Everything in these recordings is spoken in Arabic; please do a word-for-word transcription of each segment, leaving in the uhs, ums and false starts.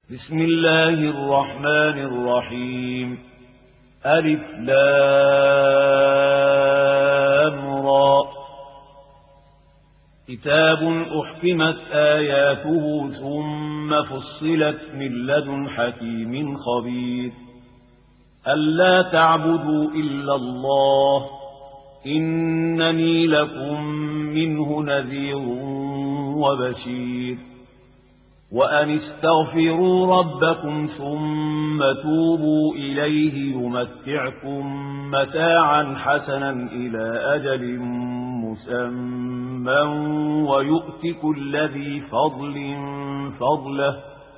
بسم الله الرحمن الرحيم. ألف لام را. كتاب أحكمت آياته ثم فصلت من لدن حكيم خبير. ألا تعبدوا إلا الله إنني لكم منه نذير وبشير. وأن استغفروا ربكم ثم توبوا إليه يمتعكم متاعا حسنا إلى أجل مسمى ويؤت كل ذي فضل فضله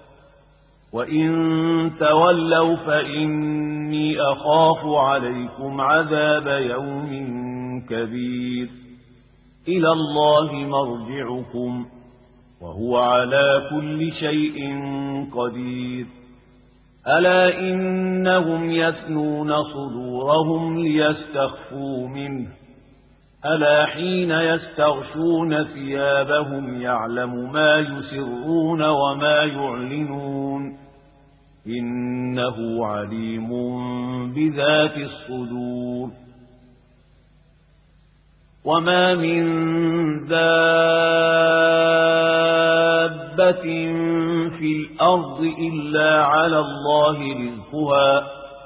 وإن تولوا فإني أخاف عليكم عذاب يوم كبير. إلى الله مرجعكم وهو على كل شيء قدير. ألا إنهم يثنون صدورهم ليستخفوا منه ألا حين يستغشون ثيابهم يعلم ما يسرون وما يعلنون إنه عليم بذات الصدور. وما من دابة في الأرض إلا على الله رزقها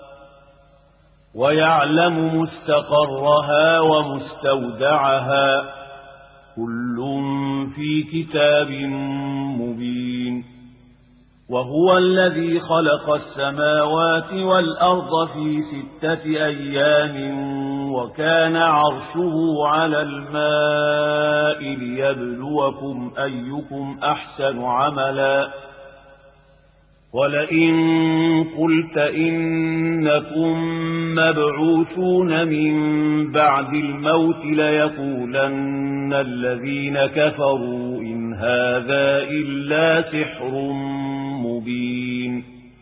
ويعلم مستقرها ومستودعها كل في كتاب مبين. وهو الذي خلق السماوات والأرض في ستة أيام وكان عرشه على الماء ليبلوكم أيكم أحسن عملا. ولئن قلت إنكم مبعوثون من بعد الموت ليقولن الذين كفروا إن هذا إلا سحر مبين.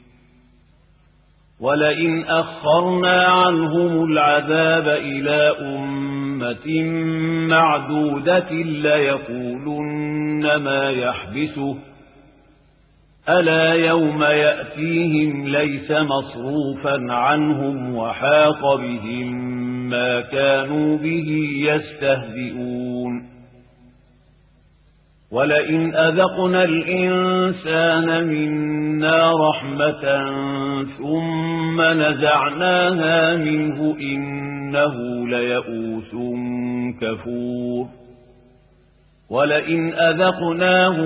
ولئن أخرنا عنهم العذاب إلى أمة معدودة ليقولن ما يحبسه ألا يوم يأتيهم ليس مصروفا عنهم وحاق بهم ما كانوا به يستهزئون. ولئن أذقنا الإنسان منا رحمة ثم نزعناها منه إنه ليئوس كفور. ولئن أذقناه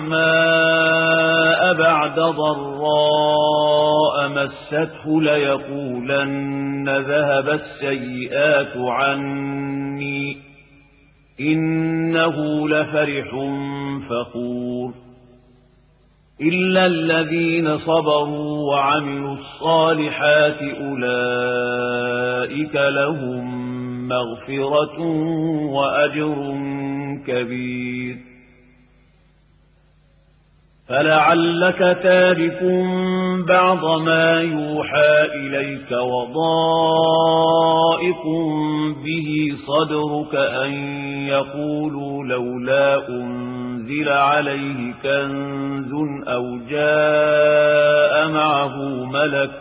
نعماء بعد ضراء مسته ليقولن ذهب السيئات عني إنه لفرح فخور. إلا الذين صبروا وعملوا الصالحات أولئك لهم مغفرة وأجر كبير. فلعلك تارك بعض ما يوحى إليك وضائق به صدرك أن يقولوا لولا أنزل عليه كنز أو جاء معه ملك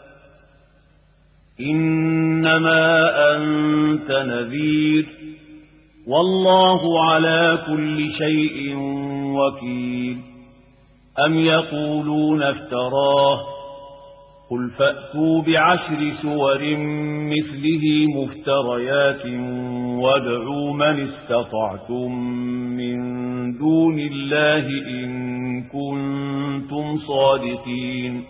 إنما أنت نذير والله على كل شيء وكيل. أم يقولون افتراه قل فأتوا بعشر سور مثله مفتريات وادعوا من استطعتم من دون الله إن كنتم صادقين.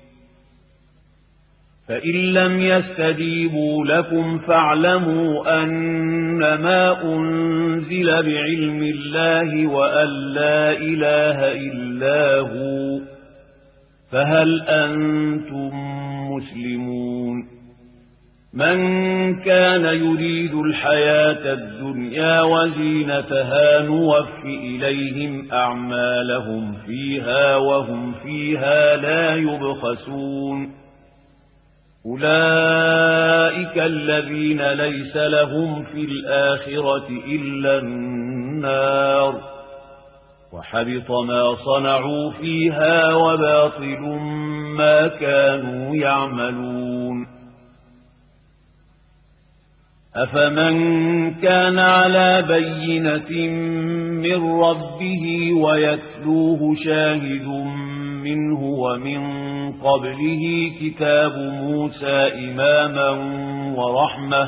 فإن لم يستجيبوا لكم فاعلموا أنما أنزل بعلم الله وأن لا إله إلا هو فهل أنتم مسلمون. من كان يريد الحياة الدنيا وزينتها نوف إليهم أعمالهم فيها وهم فيها لا يبخسون. أولئك الذين ليس لهم في الآخرة إلا النار وحبط ما صنعوا فيها وباطل ما كانوا يعملون أفمن كان على بينة من ربه ويتلوه شاهد منه ومن قبله كتاب موسى إماما ورحمة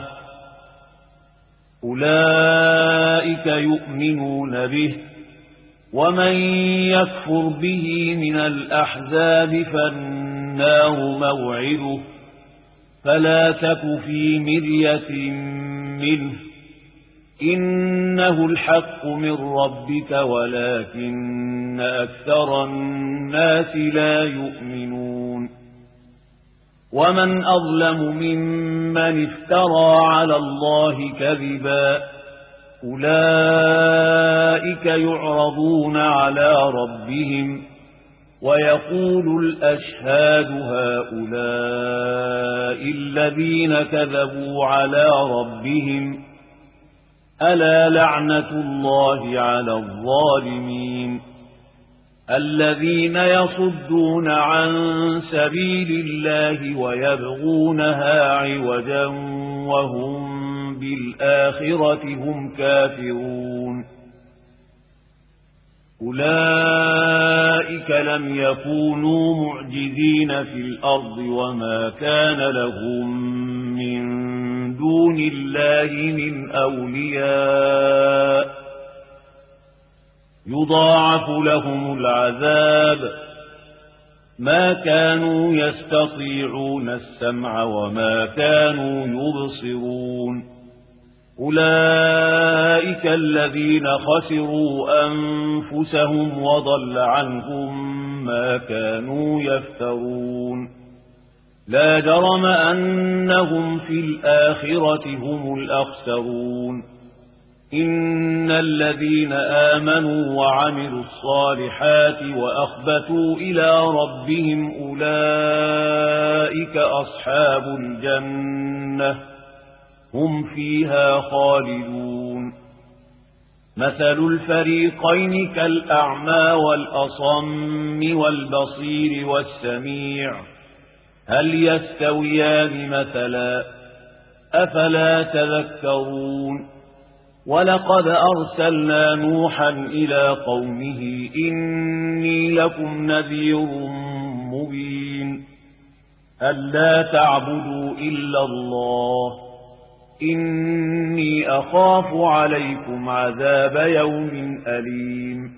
أولئك يؤمنون به ومن يكفر به من الأحزاب فالنار موعده فلا تك في مرية منه إنه الحق من ربك ولكن أكثر الناس لا يؤمنون ومن أظلم ممن افترى على الله كذبا أولئك يعرضون على ربهم ويقول الأشهاد هؤلاء الذين كذبوا على ربهم ألا لعنة الله على الظالمين الذين يصدون عن سبيل الله ويبغونها عوجا وهم بالآخرة هم كافرون أولئك لم يكونوا معجزين في الأرض وما كان لهم من دون الله من أولياء يضاعف لهم العذاب ما كانوا يستطيعون السمع وما كانوا يبصرون أولئك الذين خسروا أنفسهم وضل عنهم ما كانوا يفترون لا جرم أنهم في الآخرة هم الأخسرون إن الذين آمنوا وعملوا الصالحات وأخبتوا إلى ربهم أولئك أصحاب الجنة هم فيها خالدون مثل الفريقين كالأعمى والأصم والبصير والسميع هل يستويان مثلا أفلا تذكرون ولقد أرسلنا نوحا إلى قومه إني لكم نذير مبين ألا تعبدوا إلا الله إني أخاف عليكم عذاب يوم أليم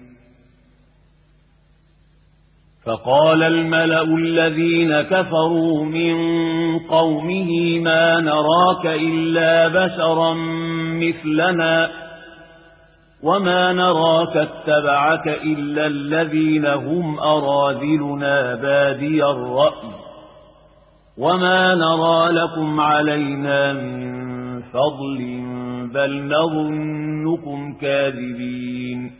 فقال الملأ الذين كفروا من قومه ما نراك إلا بشرا مثلنا وما نراك اتبعك إلا الذين هم أراذلنا بادي الرأي وما نرى لكم علينا من فضل بل نظنكم كاذبين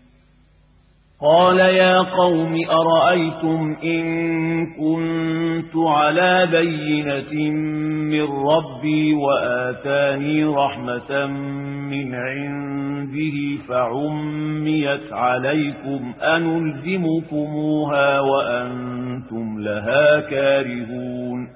قال يا قوم أرأيتم إن كنت على بينة من ربي وآتاني رحمة من عنده فعميت عليكم أنلزمكموها وأنتم لها كارهون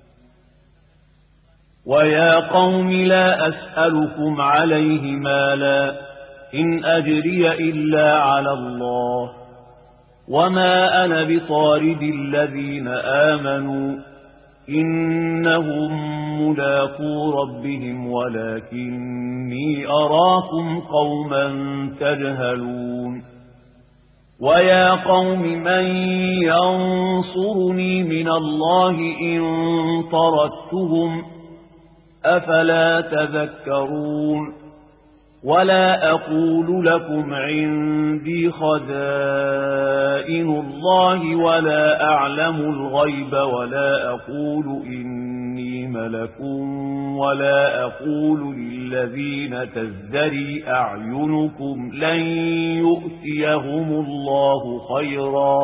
ويا قوم لا أسألكم عليه مالا إن أجري إلا على الله وما أنا بطارد الذين آمنوا إنهم ملاقو ربهم ولكني أراكم قوما تجهلون ويا قوم من ينصرني من الله إن طردتهم أفلا تذكرون ولا أقول لكم عندي خزائن الله ولا أعلم الغيب ولا أقول إني ملك ولا أقول للذين تزدري أعينكم لن يؤتيهم الله خيرا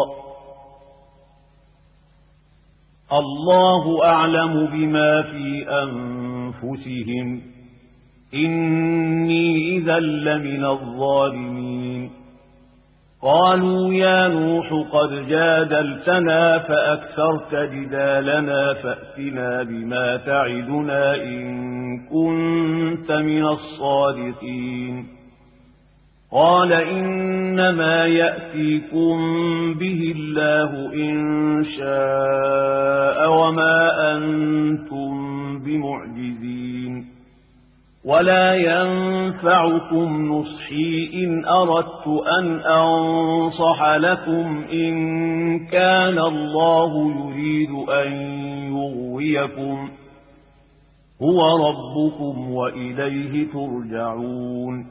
الله أعلم بما في أنفسهم إني إذا لمن الظالمين قالوا يا نوح قد جادلتنا فأكثرت جدالنا فأتنا بما تعدنا إن كنت من الصادقين قال إنما يأتيكم به الله إن شاء وما أنتم بمعجزين ولا ينفعكم نصحي إن أردت أن أنصح لكم إن كان الله يريد أن يغويكم هو ربكم وإليه ترجعون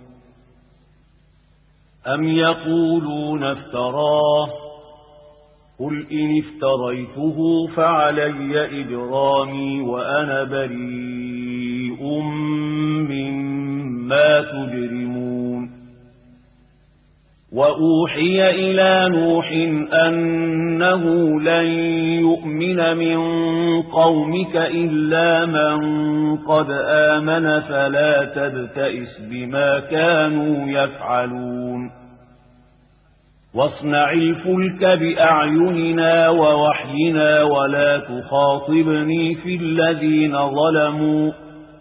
أم يقولون افتراه قل إن افتريته فعلي إجرامي وأنا بريء مما تجرمون وأوحي إلى نوح أنه لن يؤمن من قومك إلا من قد آمن فلا تبتئس بما كانوا يفعلون واصنع الفلك بأعيننا ووحينا ولا تخاطبني في الذين ظلموا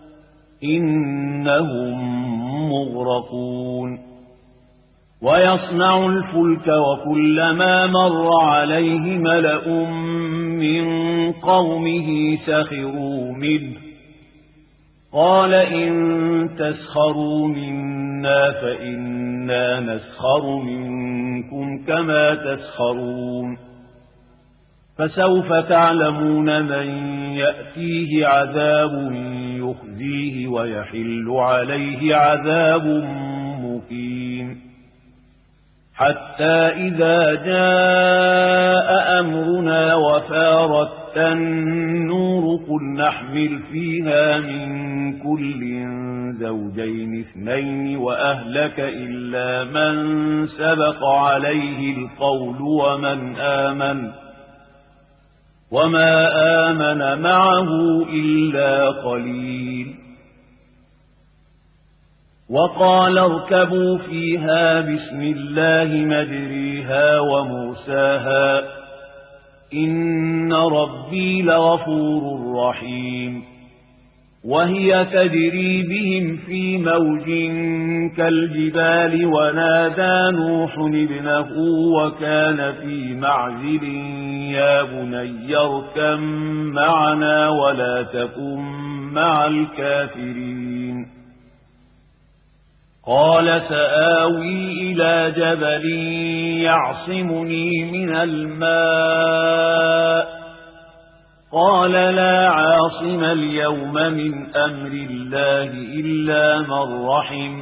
إنهم مغرقون ويصنع الفلك وكلما مر عليه ملأ من قومه سخروا منه قال إن تسخروا منا فإنا نسخر منكم كما تسخرون فسوف تعلمون من يأتيه عذاب يخزيه ويحل عليه عذاب مقيم حتى إذا جاء أمرنا وفارت النور قل نحمل فيها من كل زوجين اثنين وأهلك إلا من سبق عليه القول ومن آمن وما آمن معه إلا قليل وقال اركبوا فيها بسم الله مجريها ومرساها إن ربي لغفور رحيم وهي تجري بهم في موج كالجبال ونادى نوح ابنه وكان في معزل يا بني اركب معنا ولا تكن مع الكافرين قال سآوي إلى جبل يعصمني من الماء قال لا عاصم اليوم من أمر الله إلا من رحم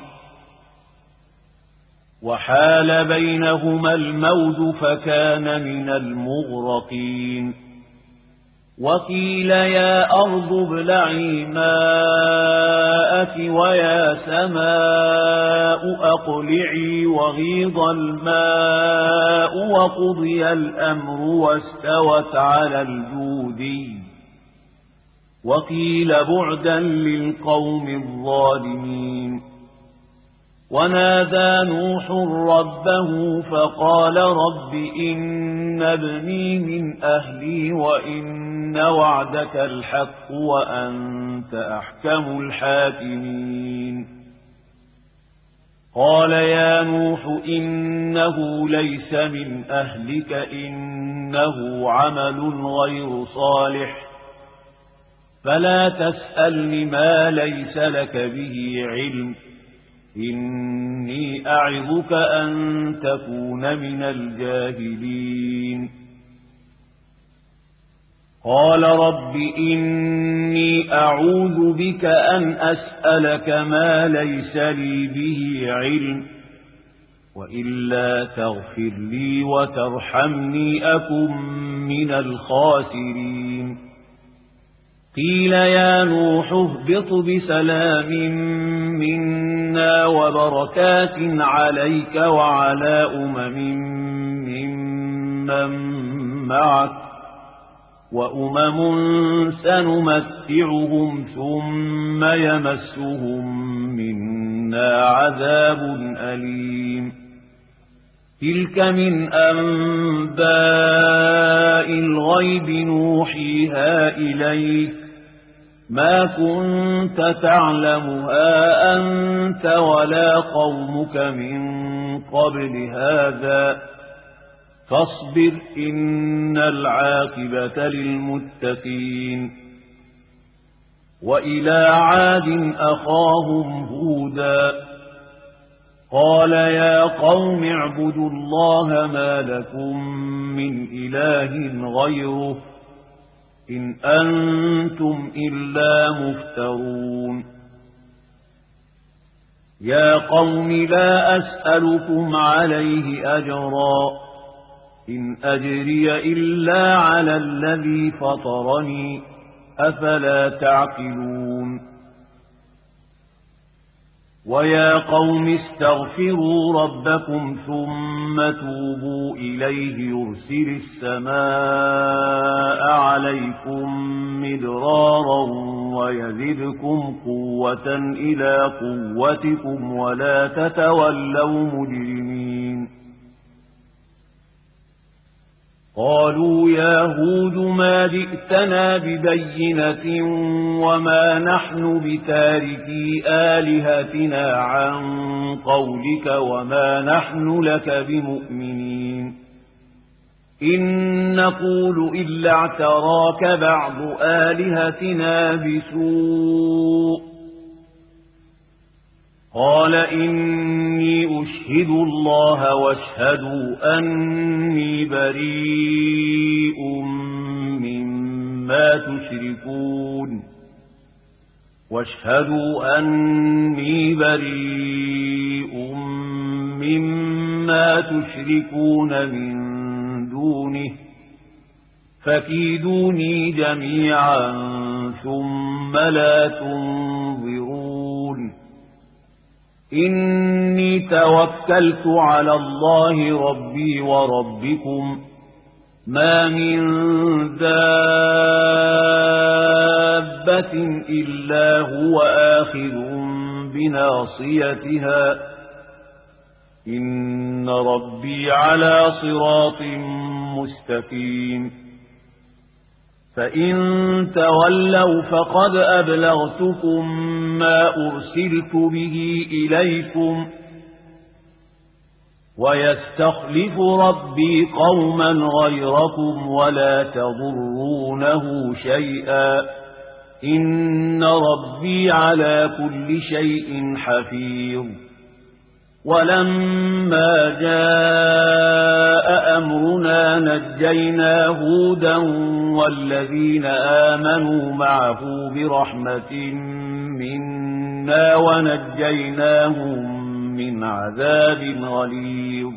وحال بينهما الموج فكان من المغرقين وقيل يا أرض ابلعي ماءك ويا سماء أقلعي وغيض الماء وقضي الأمر واستوت على الجودي وقيل بعدا للقوم الظالمين ونادى نوح ربه فقال رب إن ابني من أهلي وإن وعدك الحق وأنت أحكم الحاكمين قال يا نوح إنه ليس من أهلك إنه عمل غير صالح فلا تسألني ما ليس لك به علم إني أعظك أن تكون من الجاهلين قال رب إني أعوذ بك أن أسألك ما ليس لي به علم وإلا تغفر لي وترحمني أكن من الخاسرين قيل يا نوح اهبط بسلام منا وبركات عليك وعلى أمم ممن معك وأمم سنمتعهم ثم يمسهم منا عذاب أليم تلك من أنباء الغيب نوحيها إليك ما كنت تعلمها أنت ولا قومك من قبل هذا فاصبر إن العاقبة للمتقين. وإلى عاد أخاهم هودا قال يا قوم اعبدوا الله ما لكم من إله غيره إن أنتم إلا مفترون. يا قوم لا أسألكم عليه أجرا إن أجري إلا على الذي فطرني أفلا تعقلون. ويا قوم استغفروا ربكم ثم توبوا إليه يرسل السماء عليكم مدرارا ويزدكم قوة إلى قوتكم ولا تتولوا مجرمين. قالوا يا هود ما جئتنا ببينة وما نحن بتاركي آلهتنا عن قولك وما نحن لك بمؤمنين إن نقول إلا اعتراك بعض آلهتنا بسوء. قال إني أشهد الله واشهدوا أني بريء مما تشركون واشهدوا أني بريء مما تشركون من دونه فكيدوني جميعا ثم لا تنظرون. إني توكلت على الله ربي وربكم ما من دابة إلا هو آخذ بناصيتها إن ربي على صراط مستقيم. فإن تولوا فقد أبلغتكم ما أرسلت به إليكم ويستخلف ربي قوما غيركم ولا تضرونه شيئا إن ربي على كل شيء حفيظ. ولما جاء أمرنا نجينا هودا والذين آمنوا معه برحمة منا ونجيناهم من عذاب غليظ.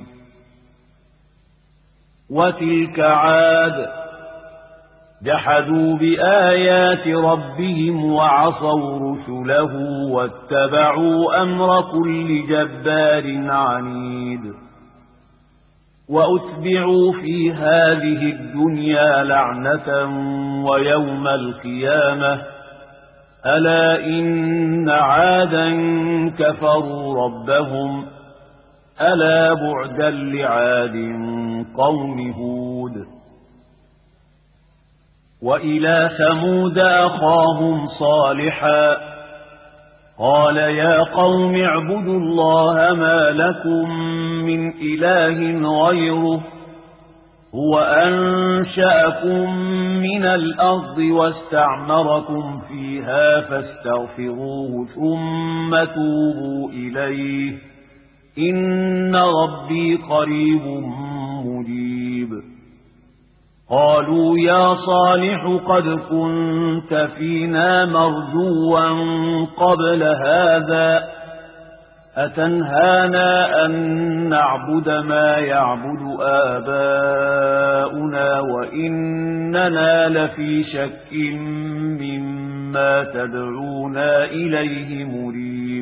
وتلك عاد جحدوا بآيات ربهم وعصوا رسله واتبعوا أمر كل جبار عنيد. وأتبعوا في هذه الدنيا لعنة ويوم القيامة ألا إن عادا كفروا ربهم ألا بعدا لعاد قوم هود. وإلى ثمود أخاهم صالحا قال يا قوم اعبدوا الله ما لكم من إله غيره هو أنشأكم من الأرض واستعمركم فيها فاستغفروه ثم توبوا إليه إن ربي قريب مجيب. قالوا يا صالح قد كنت فينا مرجوا قبل هذا أتنهانا أن نعبد ما يعبد آباؤنا وإننا لفي شك مما تدعونا إليه مريب.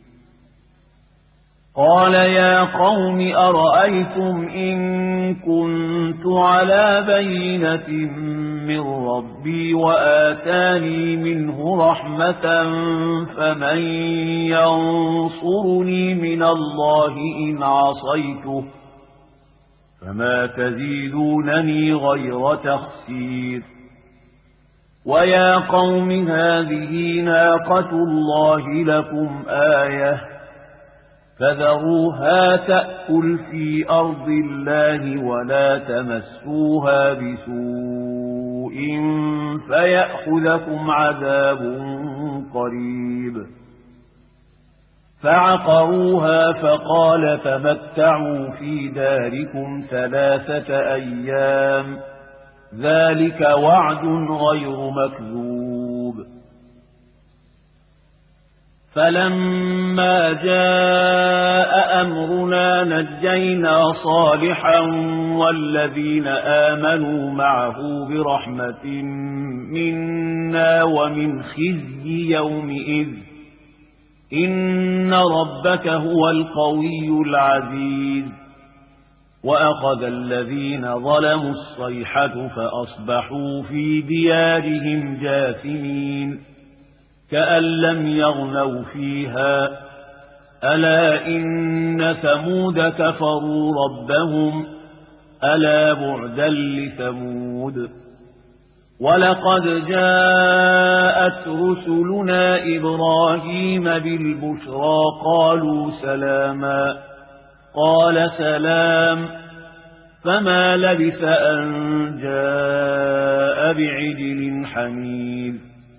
قال يا قوم أرأيتم إن كنت على بينة من ربي وآتاني منه رحمة فمن ينصرني من الله إن عصيته فما تزيدونني غير تخسير. ويا قوم هذه ناقة الله لكم آية فذروها تأكل في أرض الله ولا تمسوها بسوء فيأخذكم عذاب قريب. فعقروها فقال تمتعوا في داركم ثلاثة أيام ذلك وعد غير مكذوب. فلما جاء أمرنا نجينا صالحا والذين آمنوا معه برحمة منا ومن خزي يومئذ إن ربك هو القوي العزيز. وأخذ الذين ظلموا الصيحة فأصبحوا في ديارهم جاثمين كأن لم يغنوا فيها ألا إن ثمود كفروا ربهم ألا بعدا لثمود. ولقد جاءت رسلنا إبراهيم بالبشرى قالوا سلاما قال سلام فما لبث أن جاء بعجل حنيذ.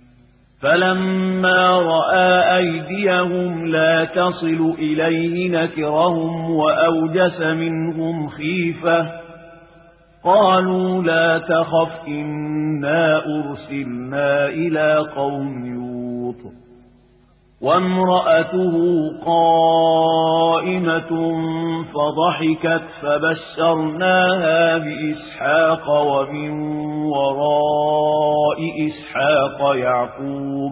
فلما رأى أيديهم لا تصل إليه نكرهم وأوجس منهم خيفة قالوا لا تخف إنا أرسلنا إلى قوم لوط. وامرأته قائمة فضحكت فبشرناها بإسحاق ومن وراء إسحاق يعقوب.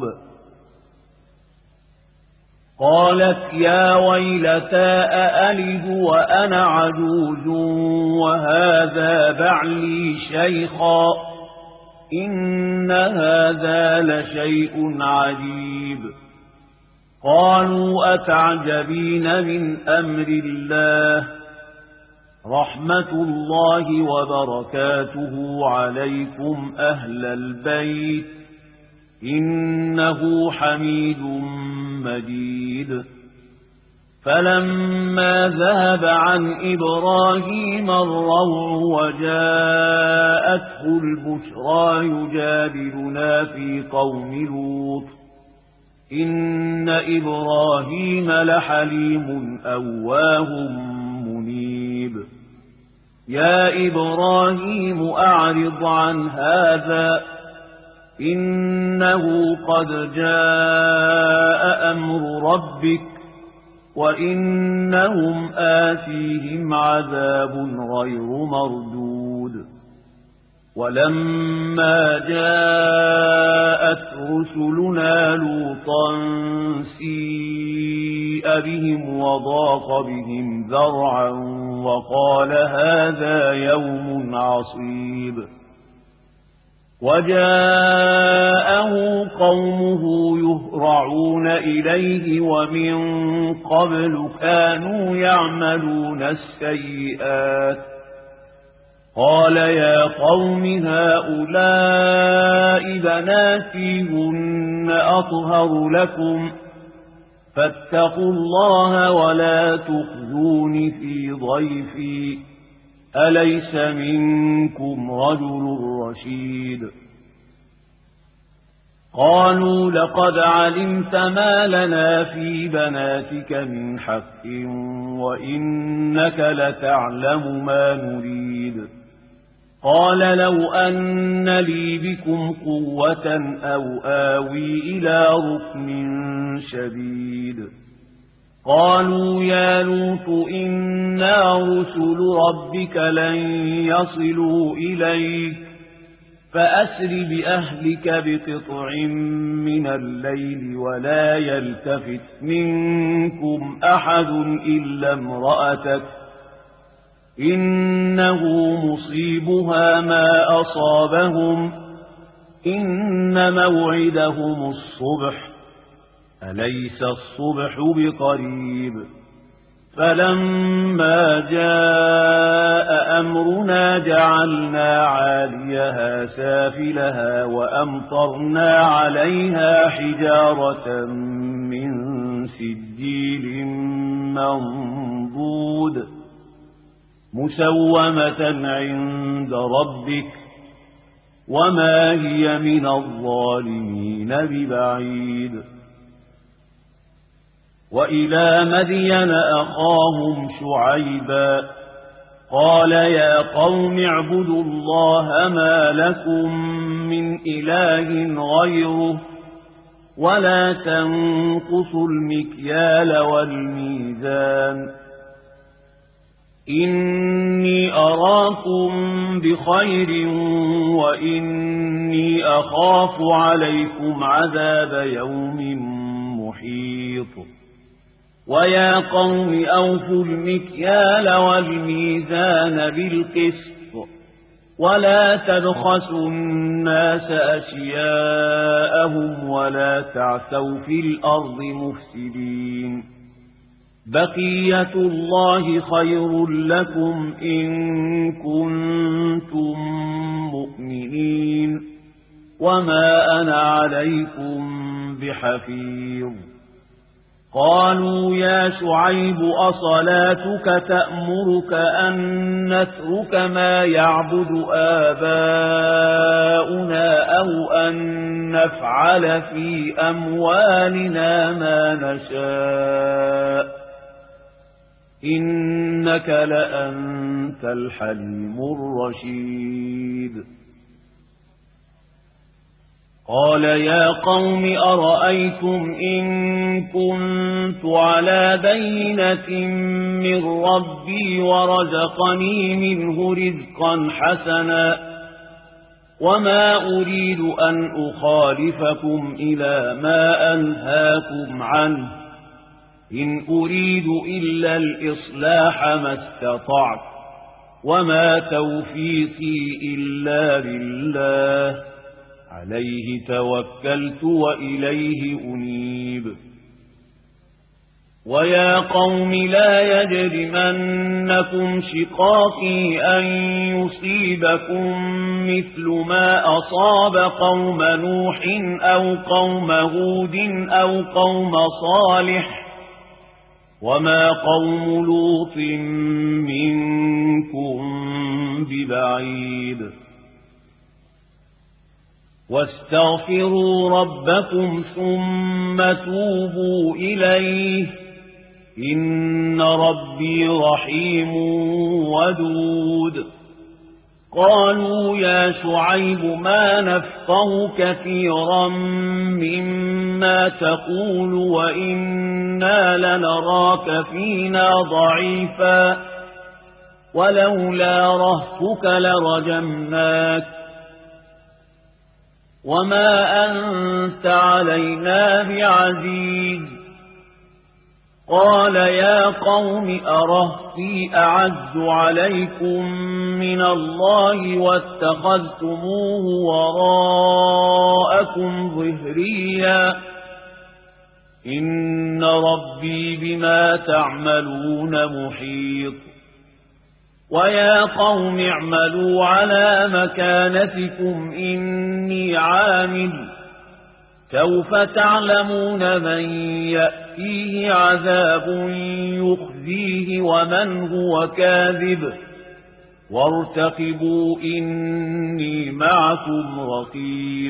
قالت يا ويلتى أألد وأنا عجوز وهذا بعلي شيخا إن هذا لشيء عجيب. قالوا أتعجبين من أمر الله رحمة الله وبركاته عليكم أهل البيت إنه حميد مجيد. فلما ذهب عن إبراهيم الروع وجاءته البشرى يجادلنا في قوم لوط إن إبراهيم لحليم أواه منيب. يا إبراهيم أعرض عن هذا إنه قد جاء أمر ربك وإنهم آتيهم عذاب غير مردود. ولما جاءت رسلنا لوطا سيء بهم وضاق بهم ذرعا وقال هذا يوم عصيب. وجاءه قومه يهرعون إليه ومن قبل كانوا يعملون السيئات. قال يا قوم هؤلاء بناتي هن أطهر لكم فاتقوا الله ولا تخزون في ضيفي أليس منكم رجل رشيد. قالوا لقد علمت ما لنا في بناتك من حق وإنك لتعلم ما نريد. قال لو أن لي بكم قوة أو آوي إلى ركن شديد. قالوا يا لوط إنا رسل ربك لن يصلوا إليك فأسر بأهلك بقطع من الليل ولا يلتفت منكم أحد إلا امرأتك إنه مصيبها ما أصابهم إن موعدهم الصبح أليس الصبح بقريب. فلما جاء أمرنا جعلنا عاليها سافلها وأمطرنا عليها حجارة من سجيل منضود مسومة عند ربك وما هي من الظالمين ببعيد. وإلى مدين أخاهم شعيبا قال يا قوم اعبدوا الله ما لكم من إله غيره ولا تنقصوا المكيال والميزان إني أراكم بخير وإني أخاف عليكم عذاب يوم محيط. ويا قوم أوفوا المكيال والميزان بالقسط ولا تبخسوا الناس أشياءهم ولا تعثوا في الأرض مفسدين. بقية الله خير لكم إن كنتم مؤمنين وما أنا عليكم بحفيظ. قالوا يا شعيب أصلاتك تأمرك أن نترك ما يعبد آباؤنا أو أن نفعل في أموالنا ما نشاء إنك لأنت الحليم الرشيد. قال يا قوم أرأيتم إن كنت على بينة من ربي ورزقني منه رزقا حسنا وما أريد أن أخالفكم إلى ما أنهاكم عنه إن أريد إلا الإصلاح ما استطعت وما توفيقي إلا بالله عليه توكلت وإليه أنيب. ويا قوم لا يجرمنكم شقاقي أن يصيبكم مثل ما أصاب قوم نوح أو قوم هود أو قوم صالح وما قوم لوط منكم ببعيد. واستغفروا ربكم ثم توبوا إليه إن ربي رحيم ودود. قالوا يا شعيب ما نفقه كثيرا مما تقول وإنا لنراك فينا ضعيفا ولولا رهتك لرجمناك وما أنت علينا بعزيز. قال يا قوم أرهتي أعز عليكم من الله واتخذتموه وراءكم ظهريا إن ربي بما تعملون محيط. ويا قوم اعملوا على مكانتكم إني عامل سوف تعلمون من يأتيه عذاب يخزيه ومن هو كاذب وارتقبوا إني معكم رقيب.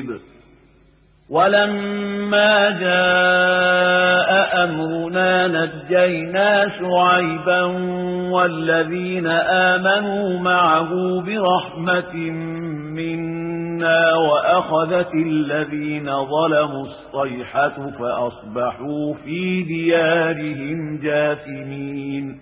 ولما جاء أمرنا نجينا شعيبا والذين آمنوا معه برحمة منا وأخذت الذين ظلموا الصيحة فأصبحوا في ديارهم جاثمين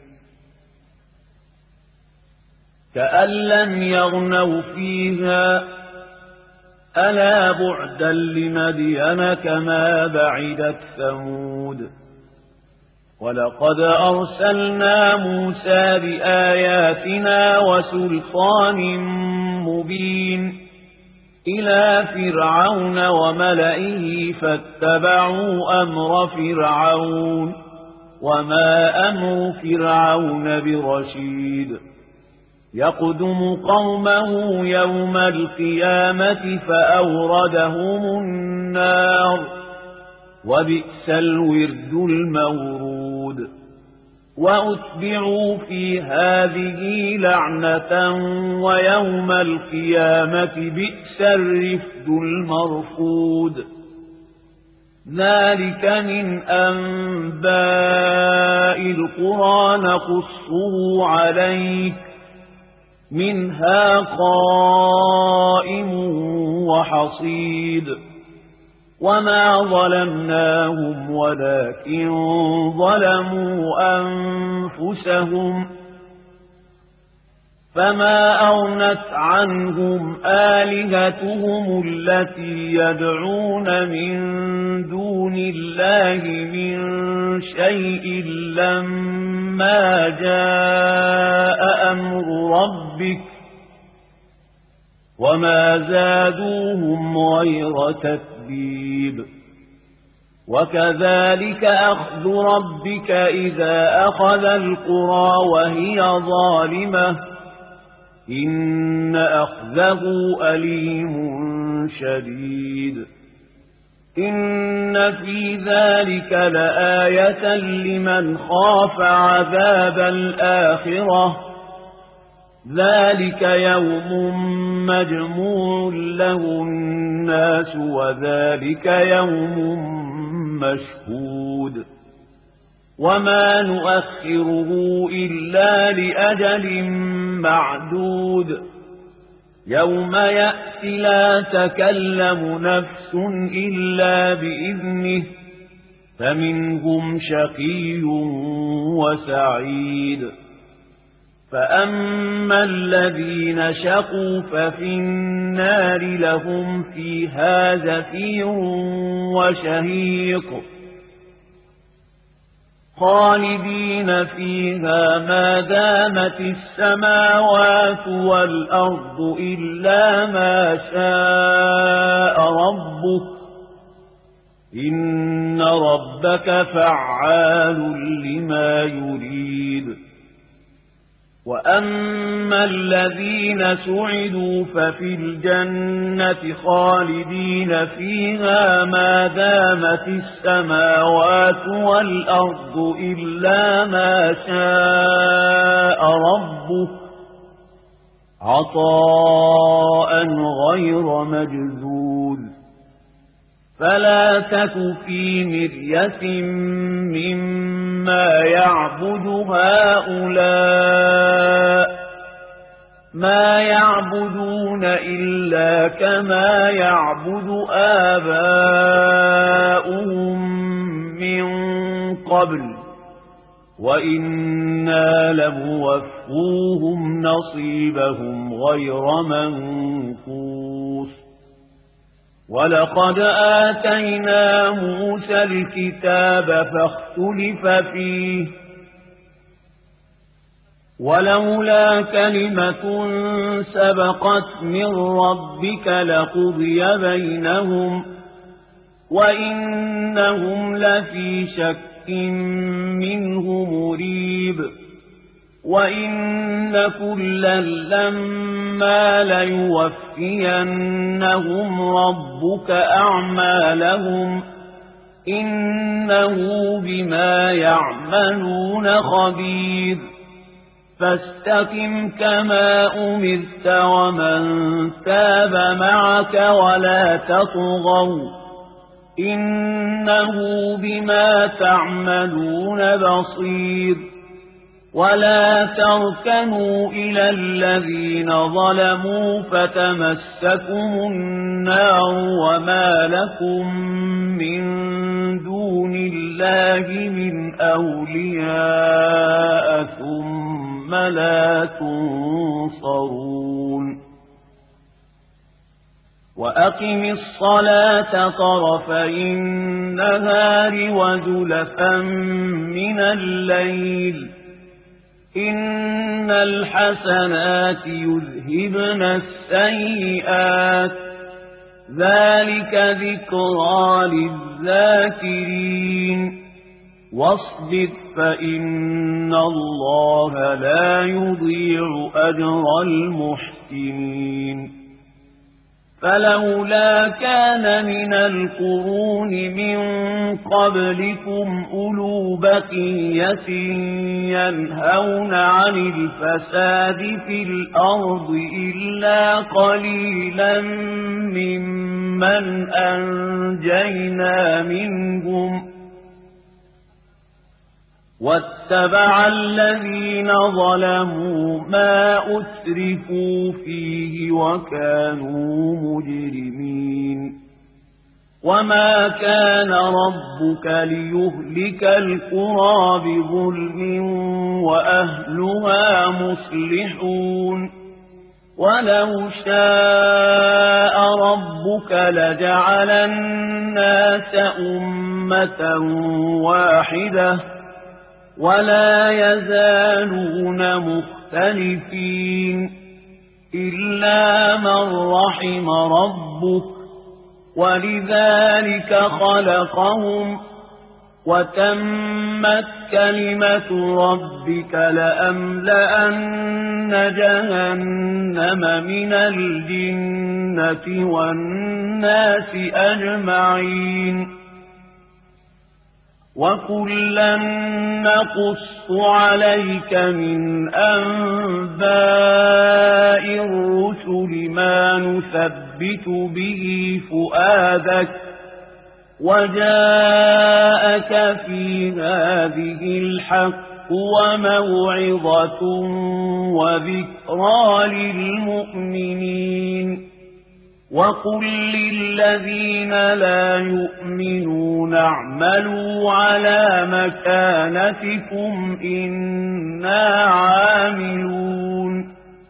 كأن لم يغنوا فيها ألا بعدا لمدين كما بعدت ثمود. ولقد أرسلنا موسى بآياتنا وسلطان مبين إلى فرعون وملئه فاتبعوا أمر فرعون وما أمر فرعون برشيد يقدم قومه يوم القيامة فأوردهم النار وبئس الورد المورود وأتبعوا في هذه لعنة ويوم القيامة بئس الرفد المرفود ذلك من أنباء القرى نقصه عليك منها قائم وحصيد وما ظلمناهم ولكن ظلموا أنفسهم فما أغنت عنهم آلهتهم التي يدعون من دون الله من شيء لما جاء أمر ربك وما زادوهم غير تتبيب وكذلك أخذ ربك إذا أخذ القرى وهي ظالمة إن أخذه أليم شديد إن في ذلك لآية لمن خاف عذاب الآخرة ذلك يوم مجموع له الناس وذلك يوم مشهود وما نؤخره إلا لأجل معدود يوم يأتي لا تكلم نفس إلا بإذنه فمنهم شقي وسعيد فأما الذين شقوا ففي النار لهم فيها زفير وشهيق خالدين فيها ما دامت السماوات والأرض إلا ما شاء ربك إن ربك فعال لما يريد وأما الذين سعدوا ففي الجنة خالدين فيها ما دامت السماوات والأرض إلا ما شاء ربك عطاء غير مجذوذ فلا تك في مرية مما يعبد هؤلاء ما يعبدون إلا كما يعبد آباؤهم من قبل وإنا لموفوهم نصيبهم غير منقوص ولقد آتينا موسى الكتاب فاختلف فيه ولولا كلمة سبقت من ربك لقضي بينهم وإنهم لفي شك منه مريب وإن كلا لما ليوفينهم ربك أعمالهم إنه بما يعملون خبير فاستقم كما أمرت ومن تاب معك ولا تطغوا إنه بما تعملون بصير ولا تركنوا إلى الذين ظلموا فتمسكم النار وما لكم من دون الله من أولياء ثم لا تنصرون وأقم الصلاة طرفي النهار وزلفا من الليل إن الحسنات يذهبن السيئات ذلك ذكرى للذاكرين واصبر فإن الله لا يضيع أجر المحسنين فلولا كان من القرون من قبلكم أولو بقية ينهون عن الفساد في الأرض إلا قليلا ممن أنجينا منهم واتبع الذين ظلموا ما أسرفوا فيه وكانوا مجرمين وما كان ربك ليهلك القرى بظلم وأهلها مصلحون ولو شاء ربك لجعل الناس أمة واحدة ولا يزالون مختلفين إلا من رحم ربك ولذلك خلقهم وتمت كلمة ربك لأملأن جهنم من الجنة والناس أجمعين وكلا نقص عليك من أنباء الرسل ما نثبت به فؤادك وجاءك في هذه الحق وموعظة وذكرى للمؤمنين وقل للذين لا يؤمنون اعملوا على مكانتكم إنا عاملون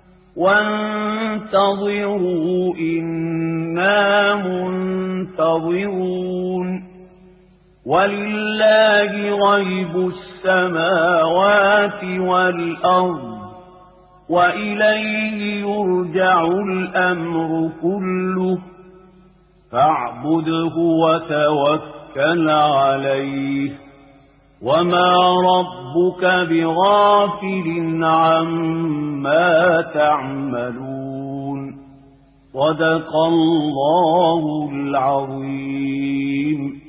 وانتظروا إنا منتظرون ولله غيب السماوات والأرض وإليه يرجع الأمر كله فاعبده وتوكل عليه وما ربك بغافل عما تعملون صدق الله العظيم.